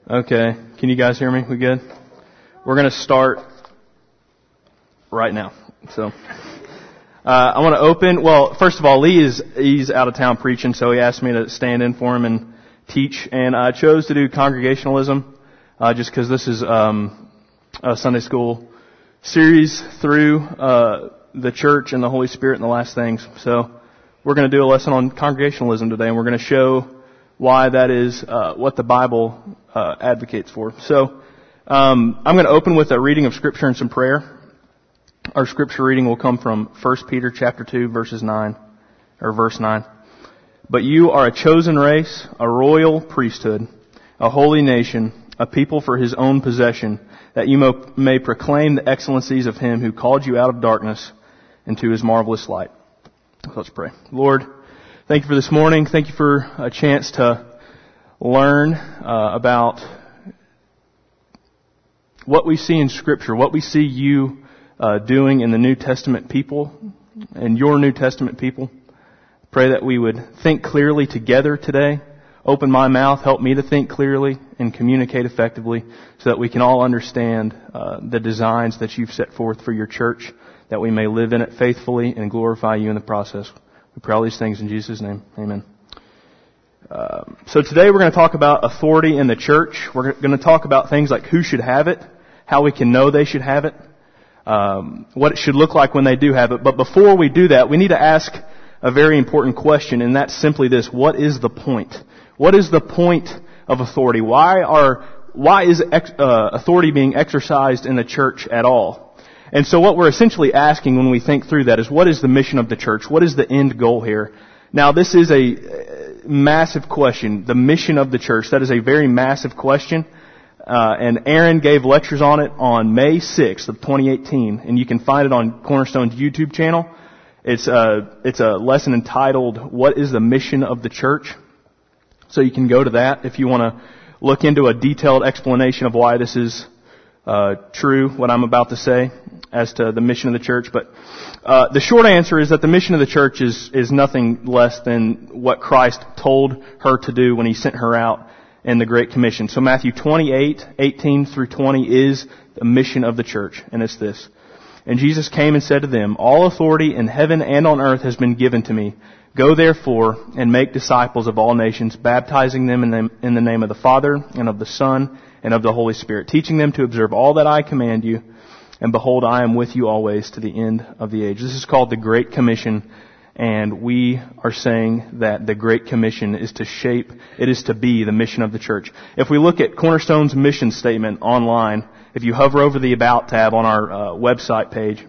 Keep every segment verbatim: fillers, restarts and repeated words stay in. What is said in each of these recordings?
Okay. Can you guys hear me? We good? We're going to start right now. So, uh, I want to open, well, first of all, Lee is, he's out of town preaching, so he asked me to stand in for him and teach, and I chose to do congregationalism, uh, just because this is, um, a Sunday school series through, uh, the church and the Holy Spirit and the last things. So, we're going to do a lesson on congregationalism today, and we're going to show why that is uh, what the Bible uh, advocates for. So, um, I'm going to open with a reading of Scripture and some prayer. Our Scripture reading will come from First Peter chapter two, verses nine, or verse nine. But you are a chosen race, a royal priesthood, a holy nation, a people for His own possession, that you mo- may proclaim the excellencies of Him who called you out of darkness into His marvelous light. Let's pray. Lord, thank you for this morning. Thank you for a chance to learn uh, about what we see in Scripture, what we see you uh, doing in the New Testament people and your New Testament people. Pray that we would think clearly together today. Open my mouth, help me to think clearly and communicate effectively so that we can all understand uh, the designs that you've set forth for your church, that we may live in it faithfully and glorify you in the process. We pray all these things in Jesus' name. Amen. Uh, so today we're going to talk about authority in the church. We're going to talk about things like who should have it, how we can know they should have it, um, what it should look like when they do have it. But before we do that, we need to ask a very important question, and that's simply this: what is the point? What is the point of authority? Why are why is ex, uh, authority being exercised in the church at all? And so what we're essentially asking when we think through that is, what is the mission of the church? What is the end goal here? Now, this is a massive question, the mission of the church. That is a very massive question. Uh, and Aaron gave lectures on it on May sixth of twenty eighteen, and you can find it on Cornerstone's YouTube channel. It's a, it's a lesson entitled, What is the Mission of the Church? So you can go to that if you want to look into a detailed explanation of why this is uh, true, what I'm about to say, as to the mission of the church. But uh, the short answer is that the mission of the church is, is nothing less than what Christ told her to do when He sent her out in the Great Commission. So Matthew twenty-eight, eighteen through twenty is the mission of the church, and it's this. And Jesus came and said to them, All authority in heaven and on earth has been given to me. Go therefore and make disciples of all nations, baptizing them in the, in the name of the Father and of the Son and of the Holy Spirit, teaching them to observe all that I command you. And behold, I am with you always to the end of the age. This is called the Great Commission, and we are saying that the Great Commission is to shape, it is to be the mission of the church. If we look at Cornerstone's mission statement online, if you hover over the About tab on our uh, website page,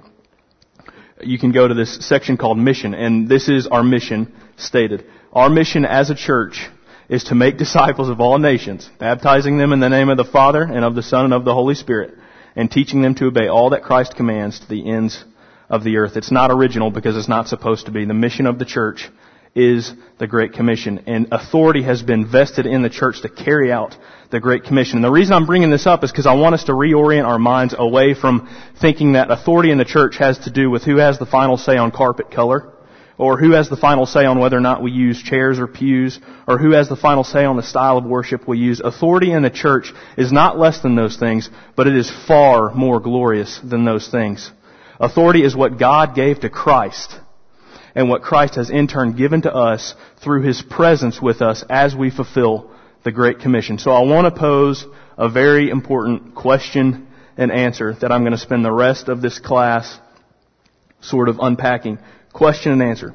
you can go to this section called Mission, and this is our mission stated. Our mission as a church is to make disciples of all nations, baptizing them in the name of the Father and of the Son and of the Holy Spirit, and teaching them to obey all that Christ commands to the ends of the earth. It's not original because it's not supposed to be. The mission of the church is the Great Commission, and authority has been vested in the church to carry out the Great Commission. And the reason I'm bringing this up is because I want us to reorient our minds away from thinking that authority in the church has to do with who has the final say on carpet color, or who has the final say on whether or not we use chairs or pews, or who has the final say on the style of worship we use. Authority in the church is not less than those things, but it is far more glorious than those things. Authority is what God gave to Christ, and what Christ has in turn given to us through His presence with us as we fulfill the Great Commission. So I want to pose a very important question and answer that I'm going to spend the rest of this class sort of unpacking. Question and answer.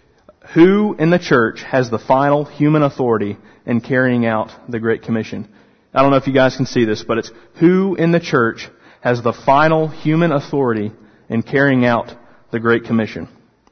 Who in the church has the final human authority in carrying out the Great Commission? I don't know if you guys can see this, but it's who in the church has the final human authority in carrying out the Great Commission?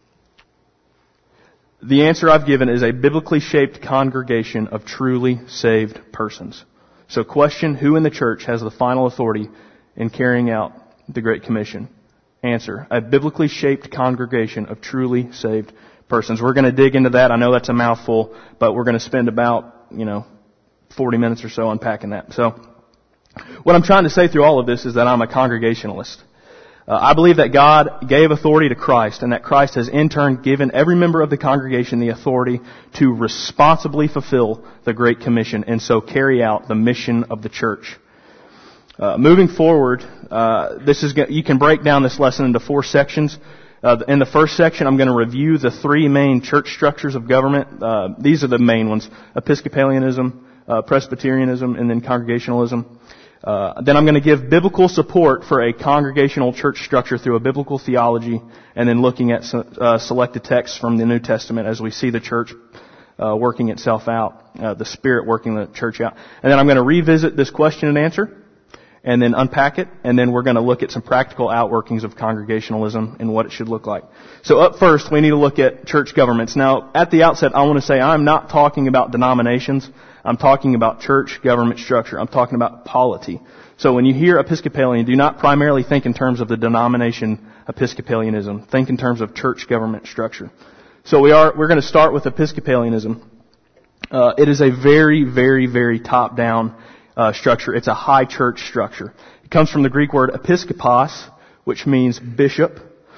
The answer I've given is a biblically shaped congregation of truly saved persons. So question, who in the church has the final authority in carrying out the Great Commission? Answer, a biblically shaped congregation of truly saved persons. We're going to dig into that. I know that's a mouthful, but we're going to spend about, you know, forty minutes or so unpacking that. So what I'm trying to say through all of this is that I'm a congregationalist. Uh, I believe that God gave authority to Christ, and that Christ has in turn given every member of the congregation the authority to responsibly fulfill the Great Commission and so carry out the mission of the church. Uh, moving forward, uh, this is you can break down this lesson into four sections. Uh, in the first section, I'm going to review the three main church structures of government. Uh, these are the main ones: Episcopalianism, uh, Presbyterianism, and then Congregationalism. Uh, then I'm going to give biblical support for a congregational church structure through a biblical theology, and then looking at uh, selected texts from the New Testament as we see the church uh, working itself out, uh, the Spirit working the church out. And then I'm going to revisit this question and answer, and then unpack it, and then we're going to look at some practical outworkings of Congregationalism and what it should look like. So up first, we need to look at church governments. Now, at the outset, I want to say I'm not talking about denominations. I'm talking about church government structure. I'm talking about polity. So when you hear Episcopalian, do not primarily think in terms of the denomination Episcopalianism. Think in terms of church government structure. So we are, we're going to start with Episcopalianism. Uh, it is a very, very, very top-down uh, structure. It's a high church structure. It comes from the Greek word episkopos, which means bishop.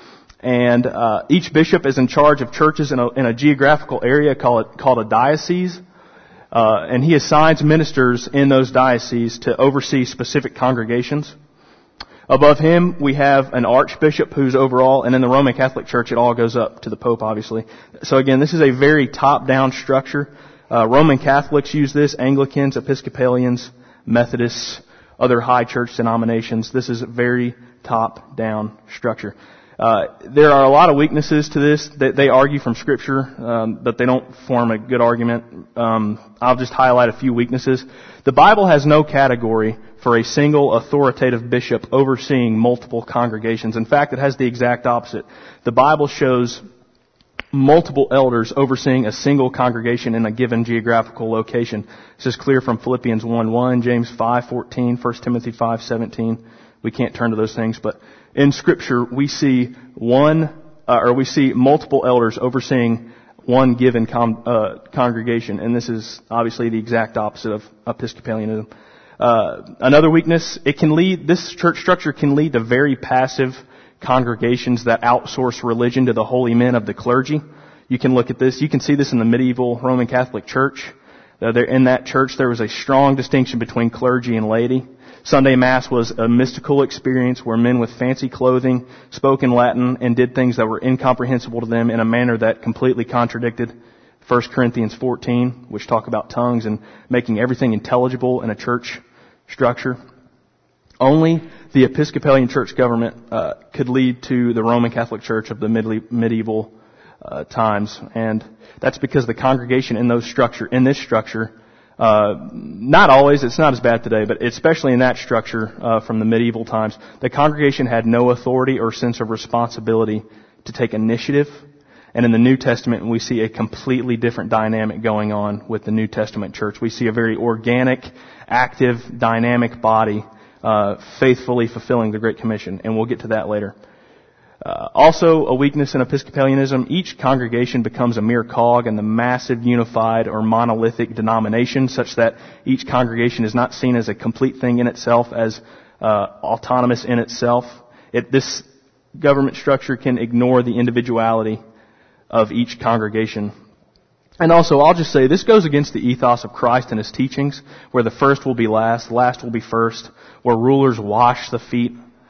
And uh, each bishop is in charge of churches in a, in a geographical area called, called a diocese. Uh, and he assigns ministers in those dioceses to oversee specific congregations. Above him, we have an archbishop who's overall, and in the Roman Catholic Church, it all goes up to the Pope, obviously. So again, this is a very top-down structure. Uh, Roman Catholics use this, Anglicans, Episcopalians, Methodists, other high church denominations. This is a very top-down structure. Uh, there are a lot of weaknesses to this. They, they argue from Scripture, um, but they don't form a good argument. Um, I'll just highlight a few weaknesses. The Bible has no category for a single authoritative bishop overseeing multiple congregations. In fact, it has the exact opposite. The Bible shows multiple elders overseeing a single congregation in a given geographical location. This is clear from Philippians one one, James five fourteen, First Timothy five seventeen. We can't turn to those things, but in Scripture we see one, uh, or we see multiple elders overseeing one given com- uh, congregation, and this is obviously the exact opposite of Episcopalianism. Uh, another weakness, it can lead, this church structure can lead to very passive congregations that outsource religion to the holy men of the clergy. You can look at this. You can see this in the medieval Roman Catholic Church. Uh, there, in that church, there was a strong distinction between clergy and laity. Sunday Mass was a mystical experience where men with fancy clothing spoke in Latin and did things that were incomprehensible to them in a manner that completely contradicted First Corinthians fourteen, which talk about tongues and making everything intelligible in a church structure. Only the Episcopalian church government uh, could lead to the Roman Catholic Church of the medieval uh, times, and that's because the congregation in those structure in this structure, uh, not always, it's not as bad today, but especially in that structure uh, from the medieval times, the congregation had no authority or sense of responsibility to take initiative. And in the New Testament, we see a completely different dynamic going on with the New Testament church. We see a very organic, active, dynamic body uh, faithfully fulfilling the Great Commission, and we'll get to that later. Uh, also, a weakness in Episcopalianism, each congregation becomes a mere cog in the massive unified or monolithic denomination, such that each congregation is not seen as a complete thing in itself, as uh, autonomous in itself. It, this government structure can ignore the individuality of each congregation. And also, I'll just say, this goes against the ethos of Christ and His teachings, where the first will be last, the last will be first, where rulers wash the feet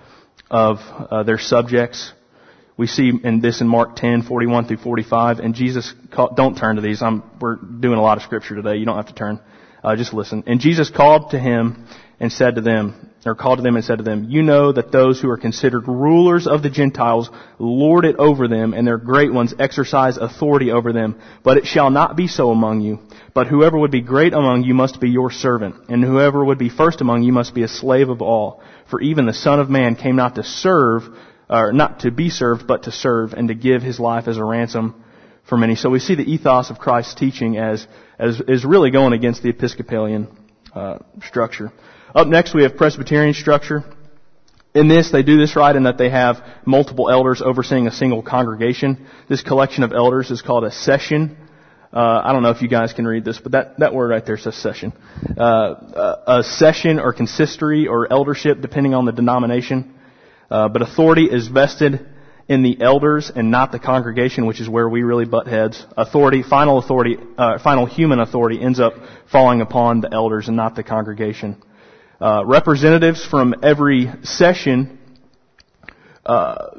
of uh, their subjects. We see in this in Mark ten, forty-one through forty-five, and Jesus called, don't turn to these, I'm, we're doing a lot of scripture today, you don't have to turn, uh, just listen. And Jesus called to him and said to them, or called to them and said to them, you know that those who are considered rulers of the Gentiles lord it over them, and their great ones exercise authority over them. But it shall not be so among you. But whoever would be great among you must be your servant, and whoever would be first among you must be a slave of all. For even the Son of Man came not to serve, or not to be served, but to serve, and to give His life as a ransom for many. So we see the ethos of Christ's teaching as, as is really going against the Episcopalian uh, structure. Up next, we have Presbyterian structure. In this, they do this right in that they have multiple elders overseeing a single congregation. This collection of elders is called a session. Uh, I don't know if you guys can read this, but that, that word right there says session. Uh, a, a session or consistory or eldership, depending on the denomination. Uh, but authority is vested in the elders and not the congregation, which is where we really butt heads. Authority, final authority, uh, final human authority ends up falling upon the elders and not the congregation. Uh, representatives from every session uh,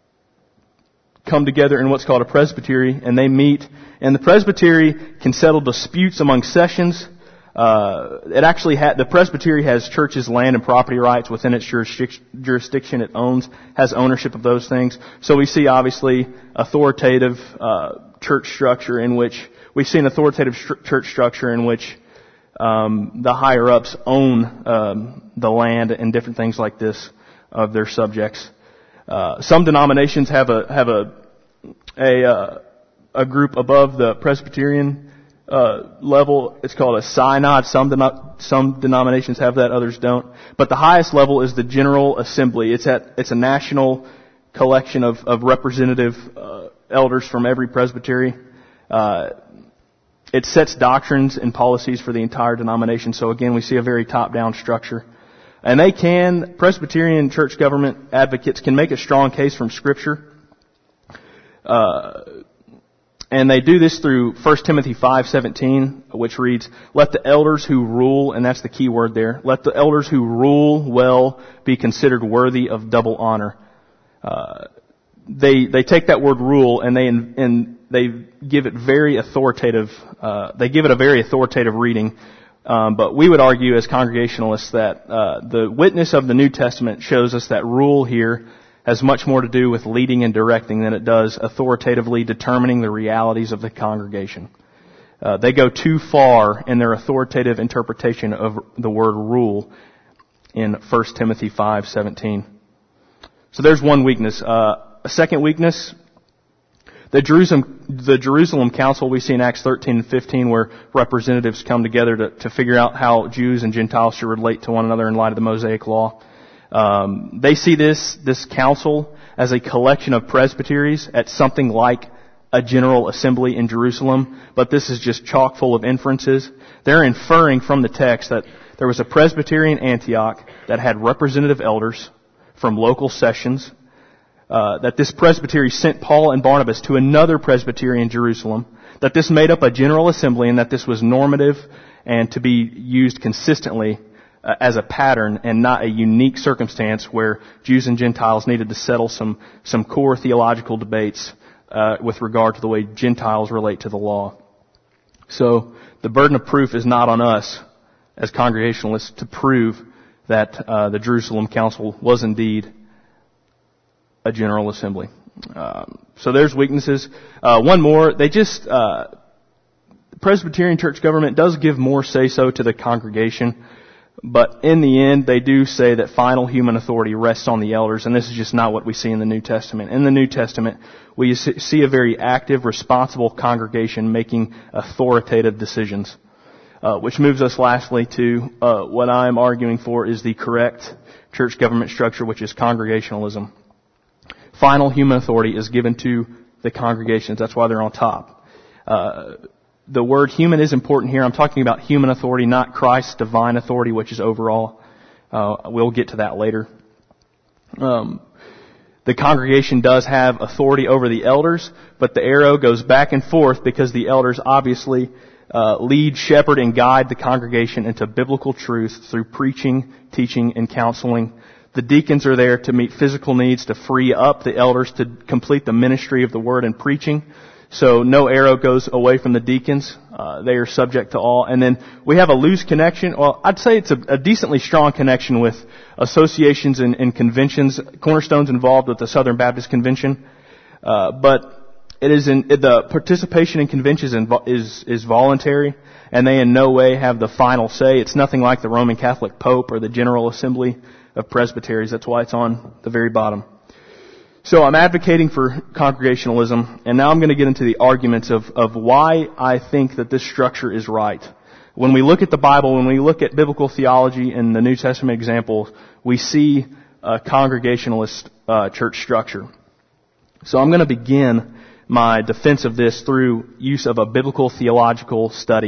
come together in what's called a presbytery, and they meet. And the presbytery can settle disputes among sessions. Uh, it actually had, the presbytery has churches' land and property rights within its jurisdiction it owns, has ownership of those things. So we see obviously authoritative, uh, church structure in which, we see an authoritative stru- church structure in which, um, the higher ups own, um, the land and different things like this of their subjects. Uh, some denominations have a, have a, a, uh, a group above the Presbyterian Uh, level. It's called a synod. Some deno- some denominations have that, others don't. But the highest level is the General Assembly. It's at it's a national collection of of representative uh, elders from every presbytery. Uh, it sets doctrines and policies for the entire denomination. So again, we see a very top-down structure. And they can Presbyterian church government advocates can make a strong case from Scripture. Uh, And they do this through First Timothy five seventeen, which reads, "Let the elders who rule," and that's the key word there, "let the elders who rule well be considered worthy of double honor." Uh, they they take that word "rule" and they and they give it very authoritative. Uh, they give it a very authoritative reading. Um, but we would argue as Congregationalists that uh, the witness of the New Testament shows us that rule here has much more to do with leading and directing than it does authoritatively determining the realities of the congregation. Uh, they go too far in their authoritative interpretation of the word rule in First Timothy five seventeen. So there's one weakness. Uh, a second weakness, the Jerusalem, the Jerusalem Council we see in Acts thirteen and fifteen, where representatives come together to, to figure out how Jews and Gentiles should relate to one another in light of the Mosaic Law. Um, they see this, this council as a collection of presbyteries at something like a general assembly in Jerusalem, but this is just chock full of inferences. They're inferring from the text that there was a presbytery in Antioch that had representative elders from local sessions, uh, that this presbytery sent Paul and Barnabas to another presbytery in Jerusalem, that this made up a general assembly and that this was normative and to be used consistently as a pattern and not a unique circumstance where Jews and Gentiles needed to settle some some core theological debates uh, with regard to the way Gentiles relate to the law. So the burden of proof is not on us as Congregationalists to prove that uh, the Jerusalem Council was indeed a general assembly. Um, so there's weaknesses. Uh, one more, they just uh, the Presbyterian church government does give more say-so to the congregation. But in the end, they do say that final human authority rests on the elders, and this is just not what we see in the New Testament. In the New Testament, we see a very active, responsible congregation making authoritative decisions, uh, which moves us lastly to uh, what I'm arguing for is the correct church government structure, which is congregationalism. Final human authority is given to the congregations. That's why they're on top. Uh, The word human is important here. I'm talking about human authority, not Christ's divine authority, which is overall. Uh, we'll get to that later. Um, the congregation does have authority over the elders, but the arrow goes back and forth because the elders obviously uh, lead, shepherd, and guide the congregation into biblical truth through preaching, teaching, and counseling. The deacons are there to meet physical needs, to free up the elders to complete the ministry of the word and preaching. So no arrow goes away from the deacons. Uh, they are subject to all. And then we have a loose connection. Well, I'd say it's a, a decently strong connection with associations and, and conventions. Cornerstone's involved with the Southern Baptist Convention. Uh, but it is in, it, the participation in conventions is, is voluntary, and they in no way have the final say. It's nothing like the Roman Catholic Pope or the General Assembly of Presbyteries. That's why it's on the very bottom. So I'm advocating for congregationalism, and now I'm going to get into the arguments of, of why I think that this structure is right. When we look at the Bible, when we look at biblical theology and the New Testament examples, we see a congregationalist uh, church structure. So I'm going to begin my defense of this through use of a biblical theological study.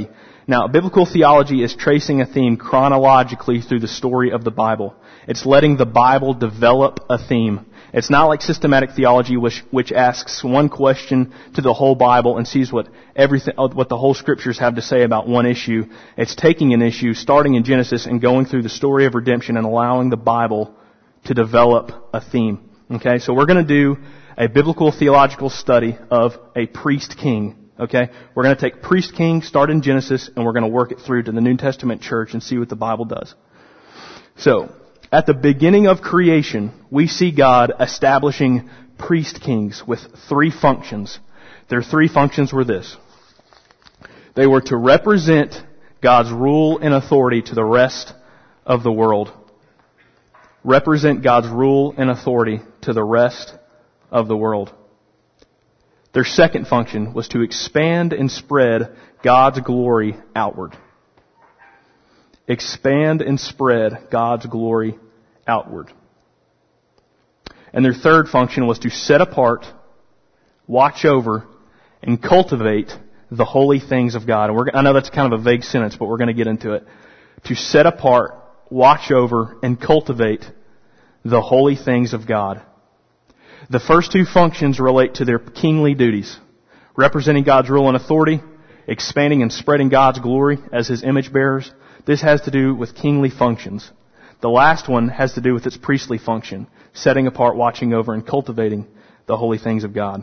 Now, biblical theology is tracing a theme chronologically through the story of the Bible. It's letting the Bible develop a theme. It's not like systematic theology, which, which asks one question to the whole Bible and sees what everything, what the whole Scriptures have to say about one issue. It's taking an issue, starting in Genesis, and going through the story of redemption and allowing the Bible to develop a theme. Okay, so we're going to do a biblical theological study of a priest king. Okay, we're going to take priest king, start in Genesis, and we're going to work it through to the New Testament church and see what the Bible does. So, at the beginning of creation, we see God establishing priest kings with three functions. Their three functions were this. They were to represent God's rule and authority to the rest of the world. Represent God's rule and authority to the rest of the world. Their second function was to expand and spread God's glory outward. Expand and spread God's glory outward. And their third function was to set apart, watch over, and cultivate the holy things of God. And we're, I know that's kind of a vague sentence, but we're going to get into it. To set apart, watch over, and cultivate the holy things of God. The first two functions relate to their kingly duties, representing God's rule and authority, expanding and spreading God's glory as His image bearers. This has to do with kingly functions. The last one has to do with its priestly function, setting apart, watching over, and cultivating the holy things of God.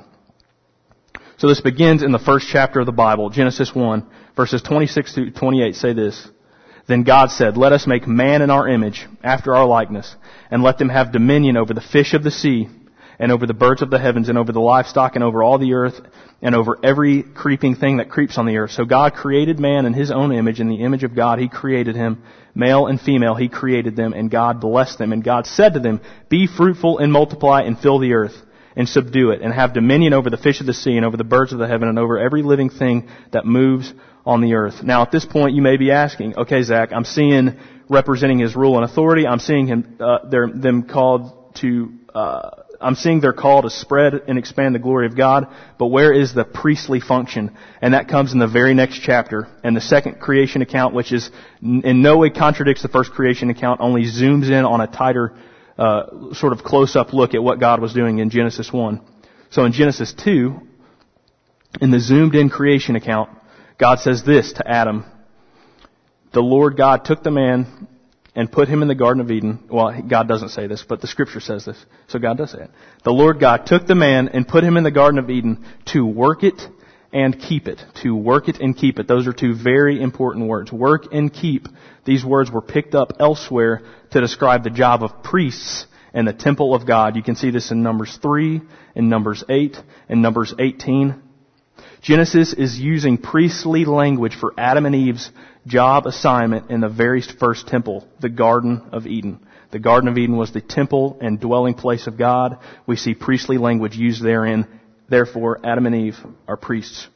So this begins in the first chapter of the Bible, Genesis one, verses twenty-six through twenty-eight say this. Then God said, "Let us make man in our image, after our likeness, and let them have dominion over the fish of the sea, and over the birds of the heavens, and over the livestock, and over all the earth, and over every creeping thing that creeps on the earth." So God created man in His own image. In the image of God He created him. Male and female He created them, and God blessed them. And God said to them, "Be fruitful and multiply and fill the earth, and subdue it, and have dominion over the fish of the sea, and over the birds of the heaven, and over every living thing that moves on the earth." Now at this point you may be asking, okay Zach, I'm seeing representing His rule and authority. I'm seeing him, uh, they're, them called to, uh, I'm seeing their call to spread and expand the glory of God, but where is the priestly function? And that comes in the very next chapter. And the second creation account, which is in no way contradicts the first creation account, only zooms in on a tighter, uh, sort of close-up look at what God was doing in Genesis one. So in Genesis two, in the zoomed-in creation account, God says this to Adam. "The Lord God took the man and put him in the Garden of Eden." Well, God doesn't say this, but the Scripture says this. So God does say it. "The Lord God took the man and put him in the Garden of Eden to work it and keep it." To work it and keep it. Those are two very important words. Work and keep. These words were picked up elsewhere to describe the job of priests in the temple of God. You can see this in Numbers three, in Numbers eight, in Numbers eighteen. Genesis is using priestly language for Adam and Eve's job assignment in the very first temple, the Garden of Eden. The Garden of Eden was the temple and dwelling place of God. We see priestly language used therein. Therefore, Adam and Eve are priests.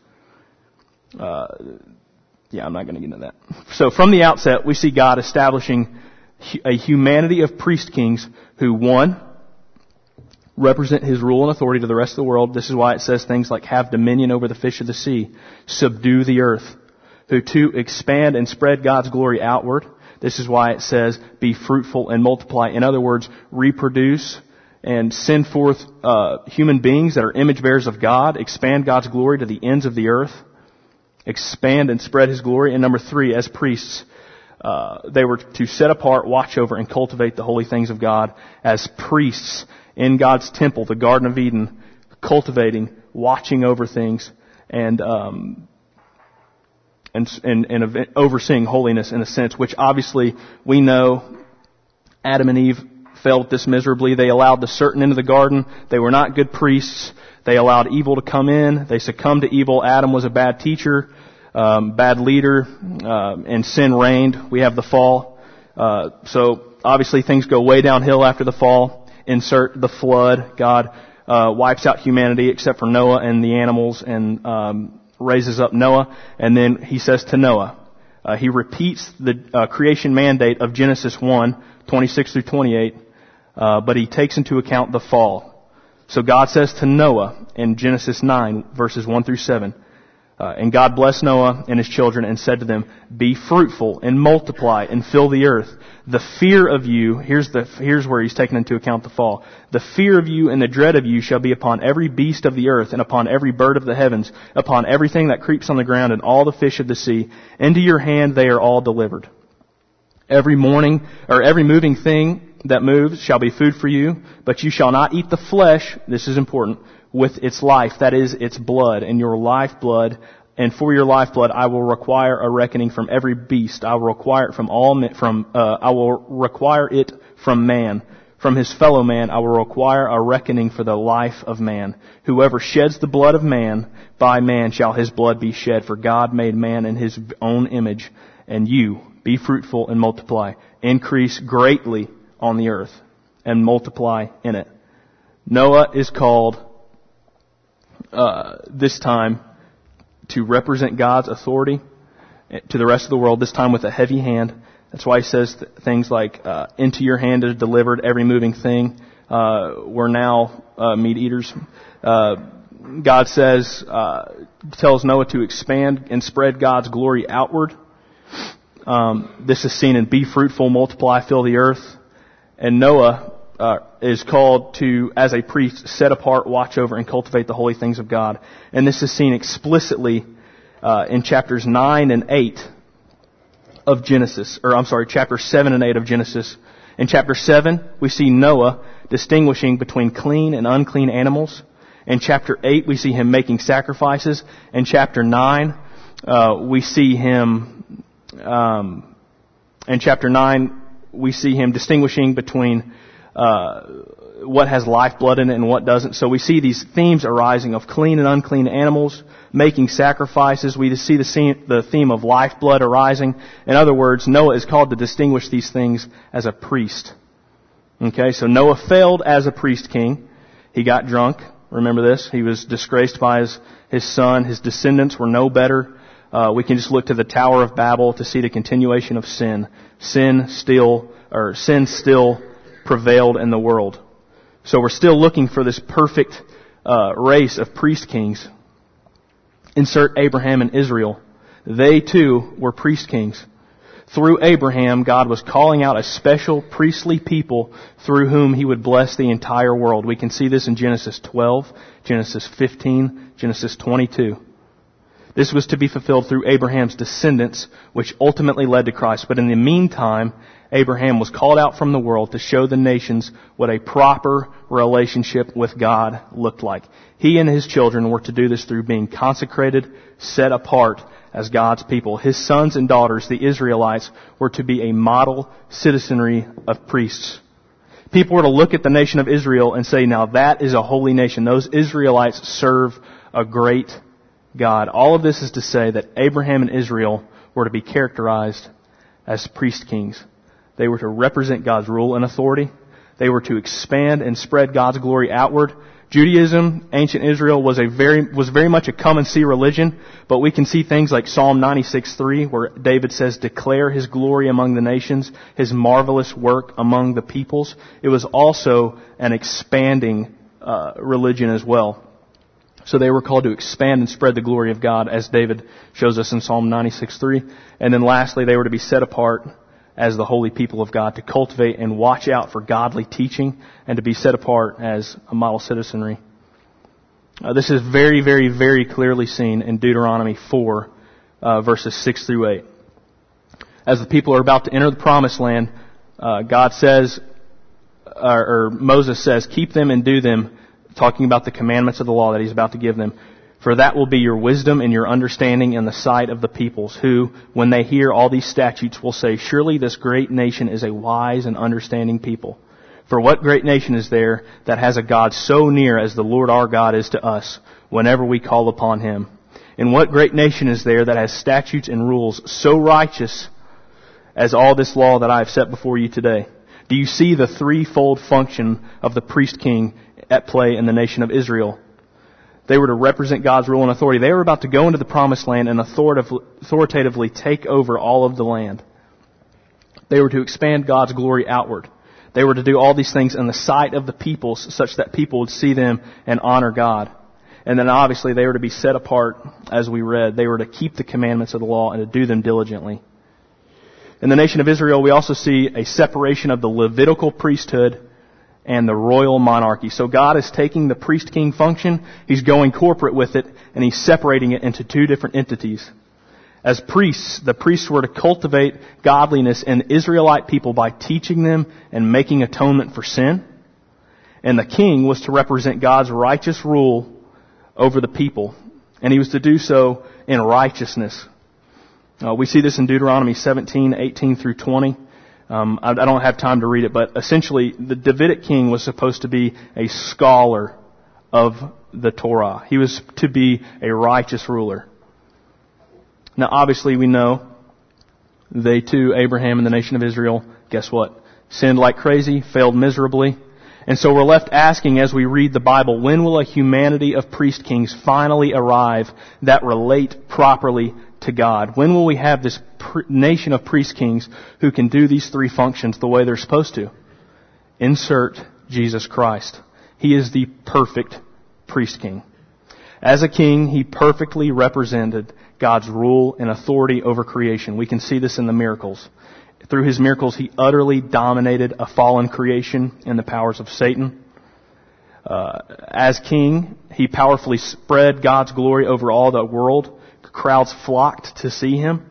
Uh, yeah, I'm not going to get into that. So from the outset, we see God establishing a humanity of priest kings who, one, represent His rule and authority to the rest of the world. This is why it says things like have dominion over the fish of the sea, subdue the earth. Who two, expand and spread God's glory outward. This is why it says be fruitful and multiply. In other words, reproduce and send forth uh, human beings that are image bearers of God. Expand God's glory to the ends of the earth. Expand and spread His glory. And number three, as priests, uh, they were to set apart, watch over, and cultivate the holy things of God as priests in God's temple, the Garden of Eden, cultivating, watching over things, and um, and, and, and overseeing holiness in a sense, which obviously we know Adam and Eve failed at this miserably. They allowed the serpent into the garden. They were not good priests. They allowed evil to come in. They succumbed to evil. Adam was a bad teacher, um, bad leader, uh, and sin reigned. We have the fall. Uh, so obviously things go way downhill after the fall. Insert the flood. God uh, wipes out humanity except for Noah and the animals, and um, raises up Noah. And then He says to Noah, uh, He repeats the uh, creation mandate of Genesis one, twenty-six through twenty-eight, uh, but He takes into account the fall. So God says to Noah in Genesis nine, verses one through seven, Uh, and God blessed Noah and his children and said to them, be fruitful and multiply and fill the earth. The fear of you, here's the, here's where he's taken into account the fall. The fear of you and the dread of you shall be upon every beast of the earth and upon every bird of the heavens, upon everything that creeps on the ground and all the fish of the sea. Into your hand they are all delivered. Every morning, or every moving thing that moves shall be food for you, but you shall not eat the flesh, this is important, with its life, that is, its blood, and your lifeblood, and for your lifeblood I will require a reckoning from every beast. I will require it from all, from, uh, I will require it from man. From his fellow man I will require a reckoning for the life of man. Whoever sheds the blood of man, by man shall his blood be shed, for God made man in his own image. And you, be fruitful and multiply. Increase greatly on the earth, and multiply in it. Noah is called Uh, this time to represent God's authority to the rest of the world, this time with a heavy hand. That's why he says th- things like, uh, into your hand is delivered every moving thing. Uh, we're now uh, meat eaters. Uh, God says, uh, tells Noah to expand and spread God's glory outward. Um, this is seen in be fruitful, multiply, fill the earth. And Noah Uh, is called to, as a priest, set apart, watch over, and cultivate the holy things of God. And this is seen explicitly uh, in chapters nine and eight of Genesis, or I'm sorry, chapter seven and eight of Genesis. In chapter seven, we see Noah distinguishing between clean and unclean animals. In chapter eight, we see him making sacrifices. In chapter nine, uh, we see him, um, in chapter nine, we see him distinguishing between Uh, what has lifeblood in it and what doesn't. So we see these themes arising of clean and unclean animals, making sacrifices. We see the, scene, the theme of lifeblood arising. In other words, Noah is called to distinguish these things as a priest. Okay, so Noah failed as a priest king. He got drunk. Remember this? He was disgraced by his, his son. His descendants were no better. Uh, we can just look to the Tower of Babel to see the continuation of sin. Sin still, or sin still prevailed in the world. So we're still looking for this perfect uh, race of priest kings. Insert Abraham and Israel. They too were priest kings. Through Abraham, God was calling out a special priestly people through whom He would bless the entire world. We can see this in Genesis twelve, Genesis fifteen, Genesis twenty-two. This was to be fulfilled through Abraham's descendants, which ultimately led to Christ. But in the meantime, Abraham was called out from the world to show the nations what a proper relationship with God looked like. He and his children were to do this through being consecrated, set apart as God's people. His sons and daughters, the Israelites, were to be a model citizenry of priests. People were to look at the nation of Israel and say, now that is a holy nation. Those Israelites serve a great God. All of this is to say that Abraham and Israel were to be characterized as priest kings. They were to represent God's rule and authority. They were to expand and spread God's glory outward. Judaism, ancient Israel, was a very was very much a come and see religion, but we can see things like Psalm ninety-six three, where David says, declare His glory among the nations, His marvelous work among the peoples. It was also an expanding uh, religion as well. So they were called to expand and spread the glory of God, as David shows us in Psalm ninety-six three. And then lastly, they were to be set apart as the holy people of God, to cultivate and watch out for godly teaching, and to be set apart as a model citizenry. Uh, this is very, very, very clearly seen in Deuteronomy four, uh, verses six through eight. As the people are about to enter the promised land, uh, God says, or, or Moses says, keep them and do them, talking about the commandments of the law that He's about to give them. For that will be your wisdom and your understanding in the sight of the peoples, who, when they hear all these statutes, will say, surely this great nation is a wise and understanding people. For what great nation is there that has a God so near as the Lord our God is to us, whenever we call upon Him? And what great nation is there that has statutes and rules so righteous as all this law that I have set before you today? Do you see the threefold function of the priest king at play in the nation of Israel? They were to represent God's rule and authority. They were about to go into the promised land and authoritatively take over all of the land. They were to expand God's glory outward. They were to do all these things in the sight of the peoples, such that people would see them and honor God. And then obviously they were to be set apart, as we read. They were to keep the commandments of the law and to do them diligently. In the nation of Israel, we also see a separation of the Levitical priesthood and the royal monarchy. So God is taking the priest-king function, He's going corporate with it, and He's separating it into two different entities. As priests, the priests were to cultivate godliness in Israelite people by teaching them and making atonement for sin. And the king was to represent God's righteous rule over the people. And he was to do so in righteousness. Uh, we see this in Deuteronomy seventeen, eighteen through twenty. Um, I, I don't have time to read it, but essentially the Davidic king was supposed to be a scholar of the Torah. He was to be a righteous ruler. Now obviously we know they too, Abraham and the nation of Israel, guess what? Sinned like crazy, failed miserably. And so we're left asking as we read the Bible, when will a humanity of priest kings finally arrive that relate properly to God? When will we have this pr- nation of priest kings who can do these three functions the way they're supposed to? Insert Jesus Christ. He is the perfect priest king. As a king, He perfectly represented God's rule and authority over creation. We can see this in the miracles. Through His miracles, He utterly dominated a fallen creation and the powers of Satan. Uh, as king, He powerfully spread God's glory over all the world. Crowds flocked to see Him.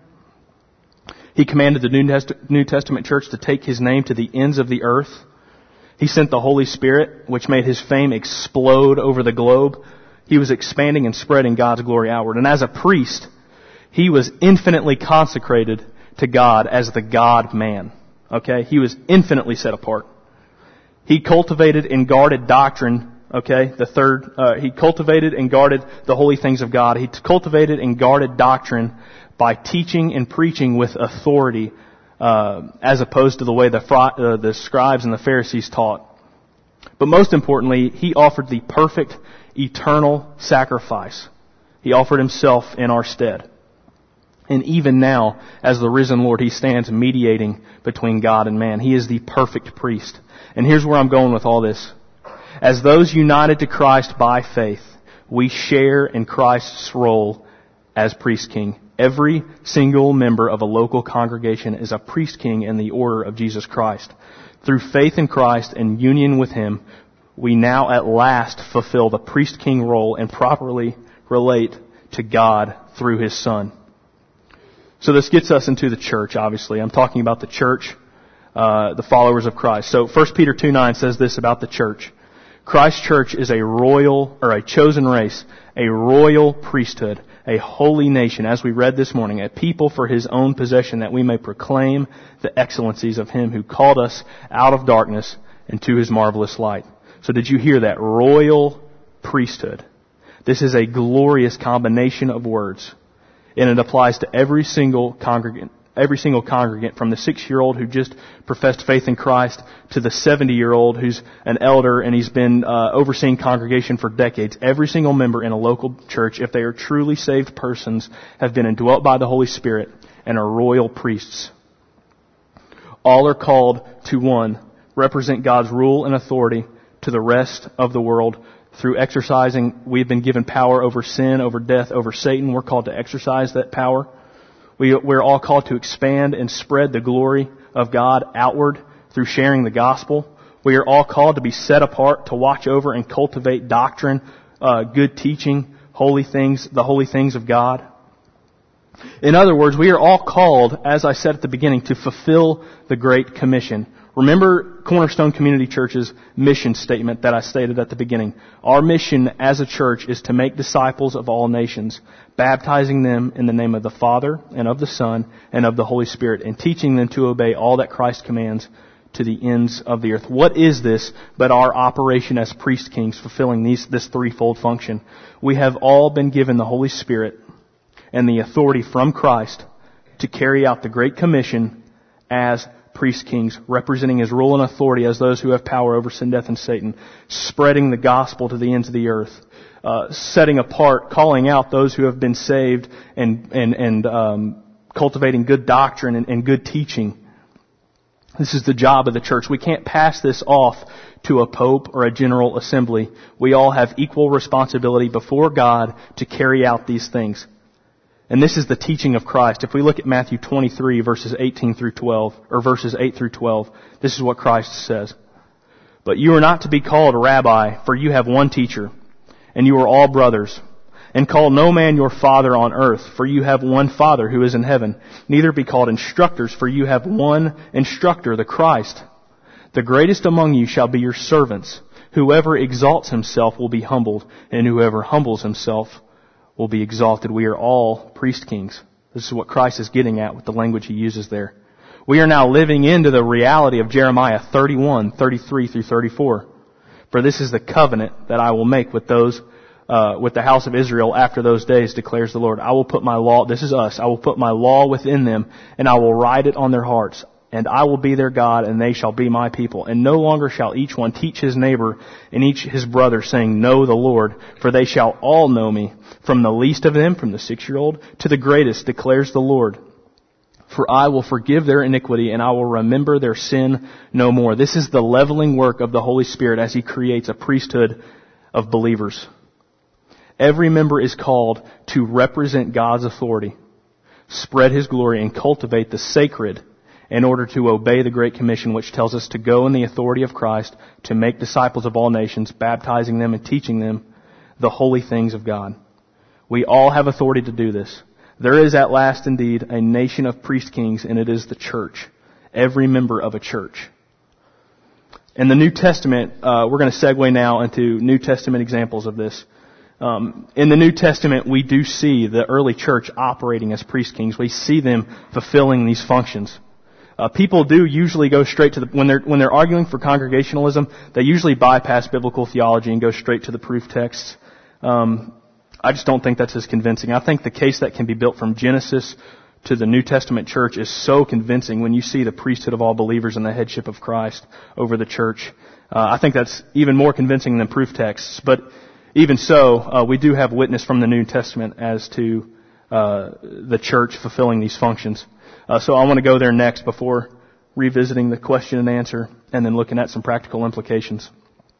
He commanded the New, Test- New Testament church to take His name to the ends of the earth. He sent the Holy Spirit, which made His fame explode over the globe. He was expanding and spreading God's glory outward. And as a priest, He was infinitely consecrated to God as the God-man. Okay? He was infinitely set apart. He cultivated and guarded doctrine. Okay? The third, uh, He cultivated and guarded the holy things of God. He cultivated and guarded doctrine by teaching and preaching with authority, uh, as opposed to the way the, uh, the scribes and the Pharisees taught. But most importantly, He offered the perfect, eternal sacrifice. He offered Himself in our stead. And even now, as the risen Lord, He stands mediating between God and man. He is the perfect priest. And here's where I'm going with all this. As those united to Christ by faith, we share in Christ's role as priest king. Every single member of a local congregation is a priest king in the order of Jesus Christ. Through faith in Christ and union with Him, we now at last fulfill the priest king role and properly relate to God through His Son. So this gets us into the church, obviously. I'm talking about the church, uh, the followers of Christ. So First Peter two nine says this about the church. Christ's church is a royal, or a chosen race, a royal priesthood, a holy nation, as we read this morning, a people for His own possession, that we may proclaim the excellencies of Him who called us out of darkness into His marvelous light. So did you hear that? Royal priesthood. This is a glorious combination of words. And it applies to every single congregant, every single congregant, from the six-year-old who just professed faith in Christ to the seventy-year-old who's an elder and he's been uh, overseeing congregation for decades. Every single member in a local church, if they are truly saved persons, have been indwelt by the Holy Spirit and are royal priests. All are called to, one, represent God's rule and authority to the rest of the world. Through exercising, we've been given power over sin, over death, over Satan. We're called to exercise that power. We, we're all called to expand and spread the glory of God outward through sharing the gospel. We are all called to be set apart, to watch over and cultivate doctrine, uh, good teaching, holy things, the holy things of God. In other words, we are all called, as I said at the beginning, to fulfill the Great Commission. Remember Cornerstone Community Church's mission statement that I stated at the beginning. Our mission as a church is to make disciples of all nations, baptizing them in the name of the Father and of the Son and of the Holy Spirit, and teaching them to obey all that Christ commands to the ends of the earth. What is this but our operation as priest kings, fulfilling these, this threefold function? We have all been given the Holy Spirit and the authority from Christ to carry out the Great Commission as priest kings, representing His rule and authority as those who have power over sin, death, and Satan, spreading the gospel to the ends of the earth, uh, setting apart, calling out those who have been saved, and and and um, cultivating good doctrine and, and good teaching. This is the job of the church. We can't pass this off to a pope or a general assembly. We all have equal responsibility before God to carry out these things. And this is the teaching of Christ. If we look at Matthew twenty-three, verses eighteen through twelve, or verses eight through twelve, this is what Christ says. But you are not to be called a rabbi, for you have one teacher, and you are all brothers. And call no man your father on earth, for you have one Father who is in heaven. Neither be called instructors, for you have one instructor, the Christ. The greatest among you shall be your servants. Whoever exalts himself will be humbled, and whoever humbles himself will be exalted. We are all priest kings. This is what Christ is getting at with the language he uses there. We are now living into the reality of Jeremiah thirty-one, thirty-three through thirty-four. For this is the covenant that I will make with those Uh, with the house of Israel after those days, declares the Lord. I will put my law, this is us, I will put my law within them, and I will write it on their hearts. And I will be their God, and they shall be my people. And no longer shall each one teach his neighbor and each his brother, saying, Know the Lord, for they shall all know me, from the least of them, from the six-year-old, to the greatest, declares the Lord. For I will forgive their iniquity, and I will remember their sin no more. This is the leveling work of the Holy Spirit as He creates a priesthood of believers. Every member is called to represent God's authority, spread His glory, and cultivate the sacred in order to obey the Great Commission, which tells us to go in the authority of Christ, to make disciples of all nations, baptizing them and teaching them the holy things of God. We all have authority to do this. There is at last indeed a nation of priest kings, and it is the church, every member of a church. In the New Testament, uh, we're going to segue now into New Testament examples of this. Um, in the New Testament, we do see the early church operating as priest kings. We see them fulfilling these functions. Uh, people do usually go straight to the when they're when they're arguing for congregationalism. They usually bypass biblical theology and go straight to the proof texts. Um, I just don't think that's as convincing. I think the case that can be built from Genesis to the New Testament church is so convincing when you see the priesthood of all believers and the headship of Christ over the church. Uh, I think that's even more convincing than proof texts, but even so, uh, we do have witness from the New Testament as to uh, the church fulfilling these functions. Uh, so I want to go there next before revisiting the question and answer and then looking at some practical implications.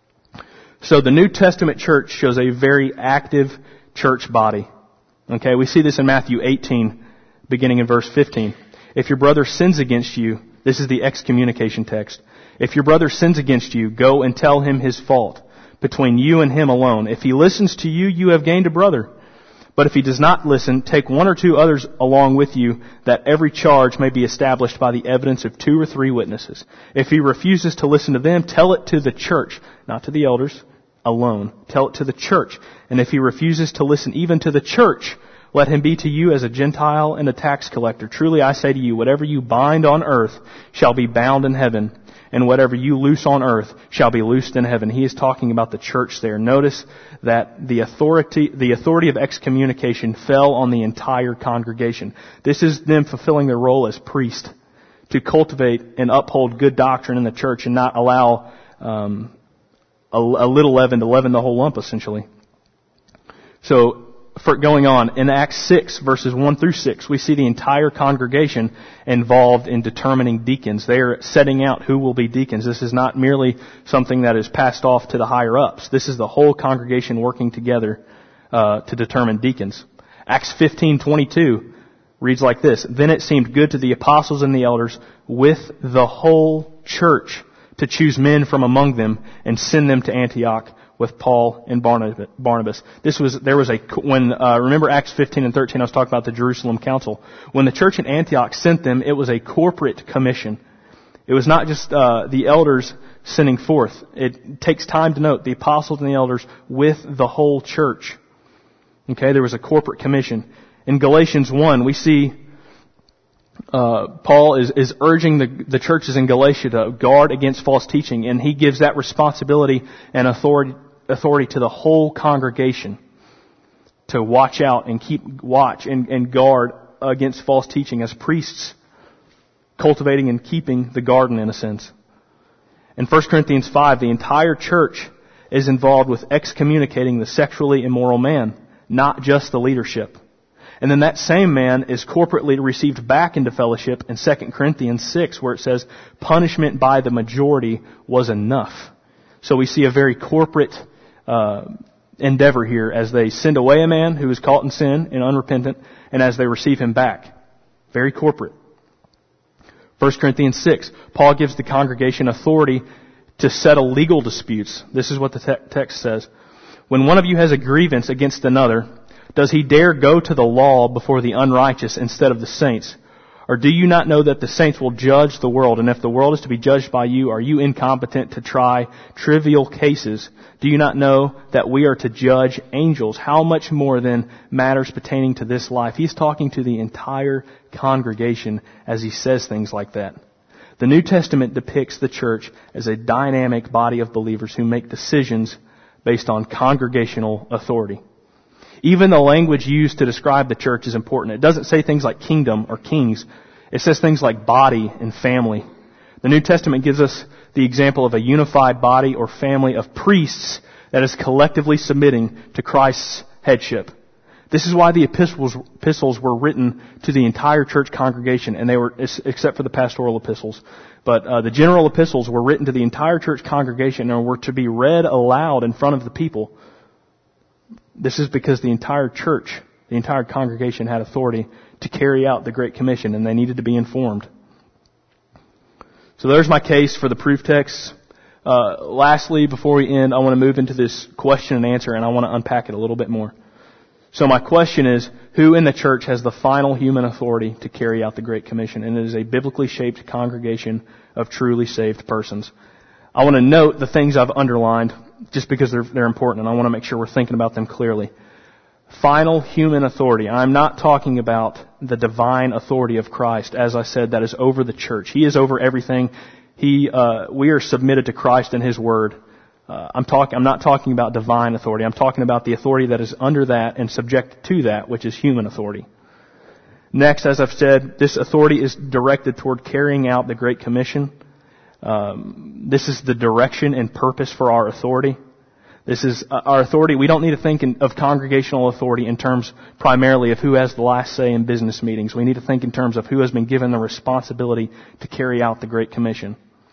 So the New Testament church shows a very active church body. Okay, we see this in Matthew eighteen, beginning in verse fifteen. If your brother sins against you, this is the excommunication text. If your brother sins against you, go and tell him his fault, between you and him alone. If he listens to you, you have gained a brother. But if he does not listen, take one or two others along with you, that every charge may be established by the evidence of two or three witnesses. If he refuses to listen to them, tell it to the church, not to the elders alone. Tell it to the church. And if he refuses to listen even to the church, let him be to you as a Gentile and a tax collector. Truly I say to you, whatever you bind on earth shall be bound in heaven, and whatever you loose on earth shall be loosed in heaven. He is talking about the church there. Notice that the authority, the authority of excommunication fell on the entire congregation. This is them fulfilling their role as priest, to cultivate and uphold good doctrine in the church and not allow um, a, a little leaven to leaven the whole lump, essentially. So, for going on, in Acts six, verses one through six, we see the entire congregation involved in determining deacons. They are setting out who will be deacons. This is not merely something that is passed off to the higher-ups. This is the whole congregation working together uh, to determine deacons. Acts fifteen twenty-two reads like this: Then it seemed good to the apostles and the elders with the whole church to choose men from among them and send them to Antioch with Paul and Barnabas. This was, there was a, when, uh, remember Acts fifteen and thirteen, I was talking about the Jerusalem Council. When the church in Antioch sent them, it was a corporate commission. It was not just, uh, the elders sending forth. It takes time to note the apostles and the elders with the whole church. Okay, there was a corporate commission. In Galatians one, we see, Uh, Paul is, is urging the, the churches in Galatia to guard against false teaching, and he gives that responsibility and authority, authority to the whole congregation to watch out and keep watch and, and guard against false teaching as priests, cultivating and keeping the garden in a sense. In First Corinthians five, the entire church is involved with excommunicating the sexually immoral man, not just the leadership. And then that same man is corporately received back into fellowship in Second Corinthians six, where it says, punishment by the majority was enough. So we see a very corporate uh, endeavor here as they send away a man who is caught in sin and unrepentant, and as they receive him back. Very corporate. First Corinthians six, Paul gives the congregation authority to settle legal disputes. This is what the te- text says. When one of you has a grievance against another, does he dare go to the law before the unrighteous instead of the saints? Or do you not know that the saints will judge the world? And if the world is to be judged by you, are you incompetent to try trivial cases? Do you not know that we are to judge angels? How much more then matters pertaining to this life? He's talking to the entire congregation as he says things like that. The New Testament depicts the church as a dynamic body of believers who make decisions based on congregational authority. Even the language used to describe the church is important. It doesn't say things like kingdom or kings. It says things like body and family. The New Testament gives us the example of a unified body or family of priests that is collectively submitting to Christ's headship. This is why the epistles, epistles were written to the entire church congregation, and they were, except for the pastoral epistles. But uh, the general epistles were written to the entire church congregation and were to be read aloud in front of the people. This is because the entire church, the entire congregation had authority to carry out the Great Commission, and they needed to be informed. So there's my case for the proof texts. Uh, lastly, before we end, I want to move into this question and answer, and I want to unpack it a little bit more. So my question is, who in the church has the final human authority to carry out the Great Commission? And it is a biblically shaped congregation of truly saved persons. I want to note the things I've underlined just because they're, they're important, and I want to make sure we're thinking about them clearly. Final human authority. I'm not talking about the divine authority of Christ. As I said, that is over the church. He is over everything. He, uh, we are submitted to Christ and His Word. Uh, I'm talking, I'm not talking about divine authority. I'm talking about the authority that is under that and subject to that, which is human authority. Next, as I've said, this authority is directed toward carrying out the Great Commission. Um, this is the direction and purpose for our authority. This is uh, our authority. We don't need to think in, of congregational authority in terms primarily of who has the last say in business meetings. We need to think in terms of who has been given the responsibility to carry out the Great Commission.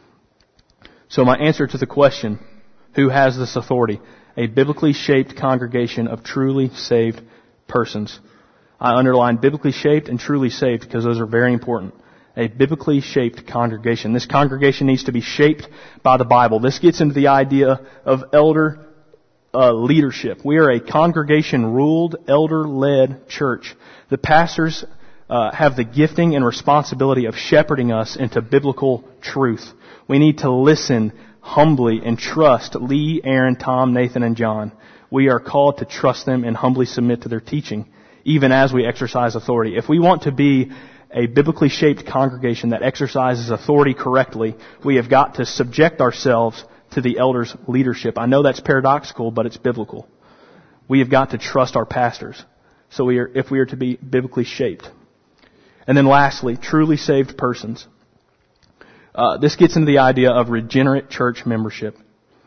So my answer to the question, who has this authority? A biblically shaped congregation of truly saved persons. I underline biblically shaped and truly saved because those are very important. A biblically shaped congregation. This congregation needs to be shaped by the Bible. This gets into the idea of elder uh, leadership. We are a congregation-ruled, elder-led church. The pastors uh, have the gifting and responsibility of shepherding us into biblical truth. We need to listen humbly and trust Lee, Aaron, Tom, Nathan, and John. We are called to trust them and humbly submit to their teaching, even as we exercise authority. If we want to be a biblically shaped congregation that exercises authority correctly, we have got to subject ourselves to the elders' leadership. I know that's paradoxical, but it's biblical. We have got to trust our pastors. So we are, if we are to be biblically shaped. And then lastly, truly saved persons. Uh, this gets into the idea of regenerate church membership.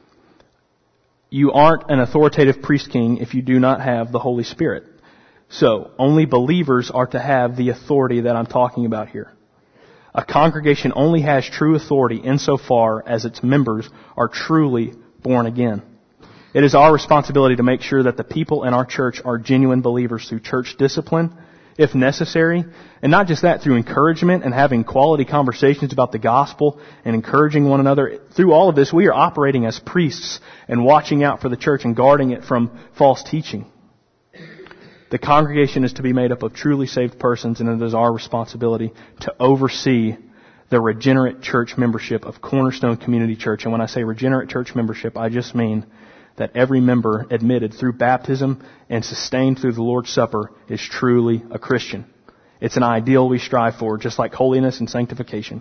You aren't an authoritative priest king if you do not have the Holy Spirit. So, only believers are to have the authority that I'm talking about here. A congregation only has true authority insofar as its members are truly born again. It is our responsibility to make sure that the people in our church are genuine believers through church discipline, if necessary, and not just that, through encouragement and having quality conversations about the gospel and encouraging one another. Through all of this, we are operating as priests and watching out for the church and guarding it from false teaching. The congregation is to be made up of truly saved persons, and it is our responsibility to oversee the regenerate church membership of Cornerstone Community Church. And when I say regenerate church membership, I just mean that every member admitted through baptism and sustained through the Lord's Supper is truly a Christian. It's an ideal we strive for, just like holiness and sanctification.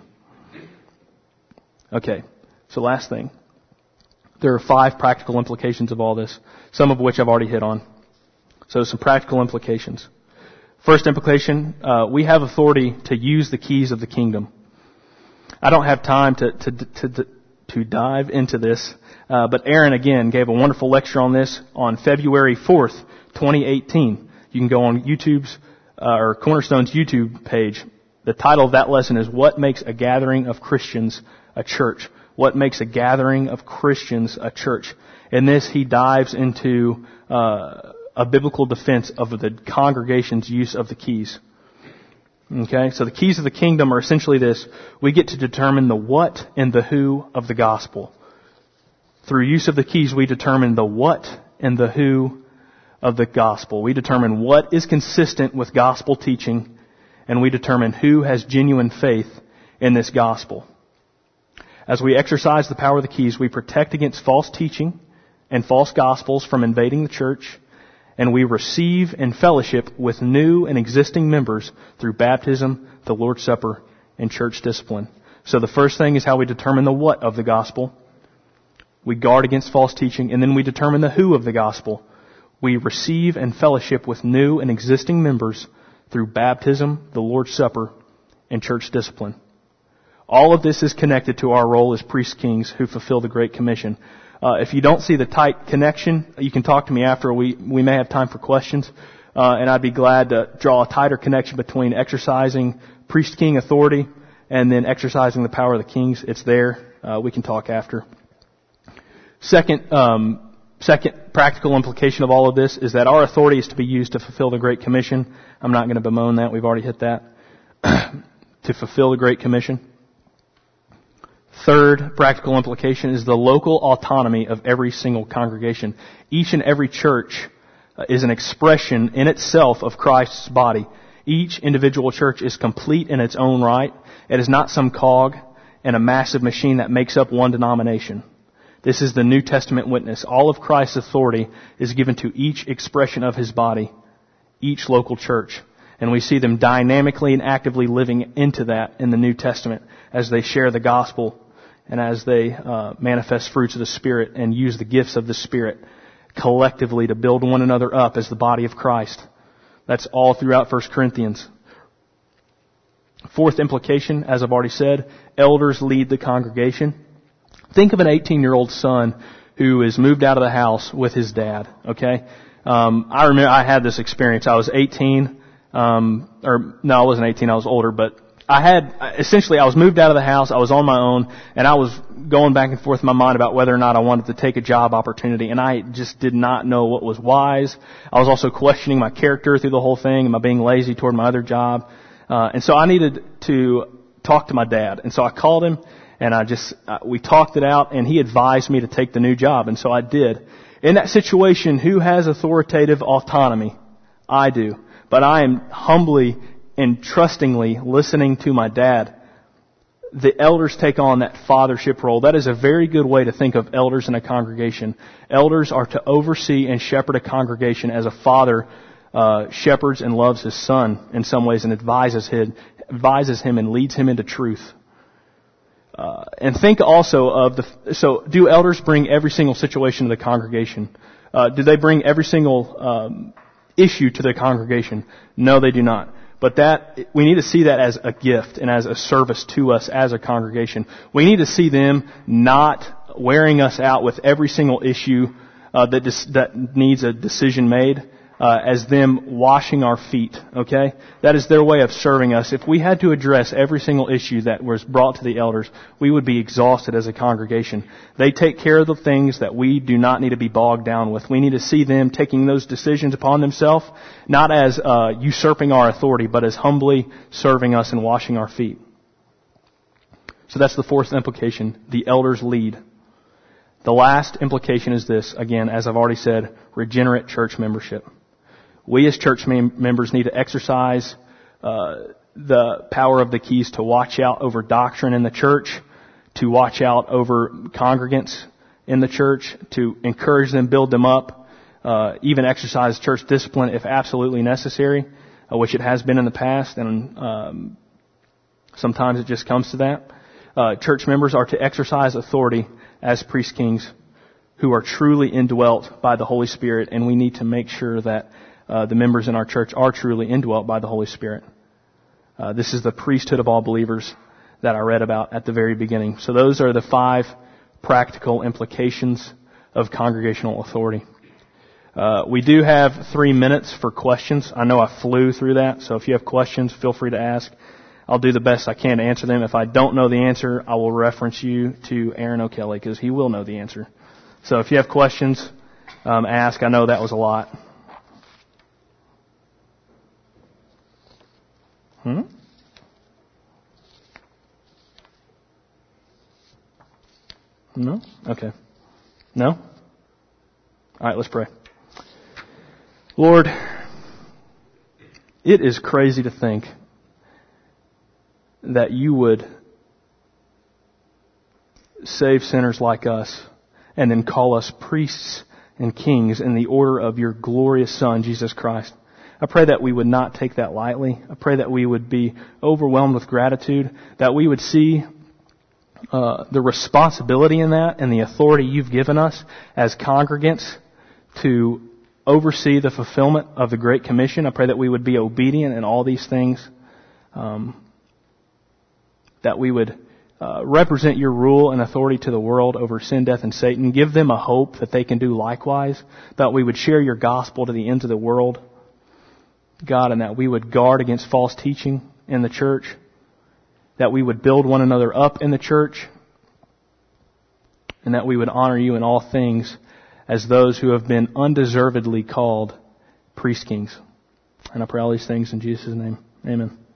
Okay, so last thing. There are five practical implications of all this, some of which I've already hit on. So some practical implications. First implication, uh, we have authority to use the keys of the kingdom. I don't have time to to to, to, to dive into this, uh, but Aaron again gave a wonderful lecture on this on February fourth, twenty eighteen. You can go on YouTube's uh, or Cornerstone's YouTube page. The title of that lesson is What Makes a Gathering of Christians a Church? What makes a gathering of Christians a church? In this, he dives into uh, a biblical defense of the congregation's use of the keys. Okay, so the keys of the kingdom are essentially this. We get to determine the what and the who of the gospel. Through use of the keys, we determine the what and the who of the gospel. We determine what is consistent with gospel teaching, and we determine who has genuine faith in this gospel. As we exercise the power of the keys, we protect against false teaching and false gospels from invading the church, and we receive and fellowship with new and existing members through baptism, the Lord's Supper, and church discipline. So the first thing is how we determine the what of the gospel. We guard against false teaching, and then we determine the who of the gospel. We receive and fellowship with new and existing members through baptism, the Lord's Supper, and church discipline. All of this is connected to our role as priest kings who fulfill the Great Commission. Uh, if you don't see the tight connection, you can talk to me after. We we may have time for questions, uh, and I'd be glad to draw a tighter connection between exercising priest-king authority and then exercising the power of the kings. It's there. Uh, we can talk after. Second, um, second practical implication of all of this is that our authority is to be used to fulfill the Great Commission. I'm not going to bemoan that. We've already hit that. To fulfill the Great Commission. Third practical implication is the local autonomy of every single congregation. Each and every church is an expression in itself of Christ's body. Each individual church is complete in its own right. It is not some cog in a massive machine that makes up one denomination. This is the New Testament witness. All of Christ's authority is given to each expression of His body, each local church. And we see them dynamically and actively living into that in the New Testament as they share the gospel and as they uh, manifest fruits of the Spirit and use the gifts of the Spirit collectively to build one another up as the body of Christ. That's all throughout First Corinthians. Fourth implication, as I've already said, elders lead the congregation. Think of an eighteen-year-old son who is moved out of the house with his dad, okay? Um, I remember I had this experience. I was eighteen, um, or no, I wasn't eighteen, I was older, but I had, essentially I was moved out of the house, I was on my own, and I was going back and forth in my mind about whether or not I wanted to take a job opportunity, and I just did not know what was wise. I was also questioning my character through the whole thing. Am I being lazy toward my other job? Uh, and so I needed to talk to my dad, and so I called him, and I just, uh, we talked it out, and he advised me to take the new job, and so I did. In that situation, who has authoritative autonomy? I do. But I am humbly and trustingly listening to my dad. The elders take on that fathership role. That is a very good way to think of elders in a congregation. Elders are to oversee and shepherd a congregation as a father uh, shepherds and loves his son in some ways and advises him, advises him and leads him into truth. Uh, and think also of the, so do elders bring every single situation to the congregation? Uh, do they bring every single um, issue to the congregation? No, they do not. But that, we need to see that as a gift and as a service to us as a congregation. We need to see them not wearing us out with every single issue uh, that dis- that needs a decision made, uh, as them washing our feet, okay? That is their way of serving us. If we had to address every single issue that was brought to the elders, we would be exhausted as a congregation. They take care of the things that we do not need to be bogged down with. We need to see them taking those decisions upon themselves, not as uh, usurping our authority, but as humbly serving us and washing our feet. So that's the fourth implication. The elders lead. The last implication is this, again, as I've already said, regenerate church membership. We as church mem- members need to exercise uh, the power of the keys to watch out over doctrine in the church, to watch out over congregants in the church, to encourage them, build them up, uh, even exercise church discipline if absolutely necessary, uh, which it has been in the past, and um, sometimes it just comes to that. Uh, church members are to exercise authority as priest kings who are truly indwelt by the Holy Spirit, and we need to make sure that Uh, the members in our church are truly indwelt by the Holy Spirit. Uh, this is the priesthood of all believers that I read about at the very beginning. So those are the five practical implications of congregational authority. Uh, we do have three minutes for questions. I know I flew through that, so if you have questions, feel free to ask. I'll do the best I can to answer them. If I don't know the answer, I will reference you to Aaron O'Kelly, because he will know the answer. So if you have questions, um, ask. I know that was a lot. Hmm? No? Okay. No? All right, let's pray. Lord, it is crazy to think that you would save sinners like us and then call us priests and kings in the order of your glorious Son, Jesus Christ. I pray that we would not take that lightly. I pray that we would be overwhelmed with gratitude, that we would see uh, the responsibility in that and the authority you've given us as congregants to oversee the fulfillment of the Great Commission. I pray that we would be obedient in all these things, um, that we would uh, represent your rule and authority to the world over sin, death, and Satan. Give them a hope that they can do likewise, that we would share your gospel to the ends of the world, God, and that we would guard against false teaching in the church, that we would build one another up in the church, and that we would honor you in all things as those who have been undeservedly called priest kings. And I pray all these things in Jesus' name. Amen.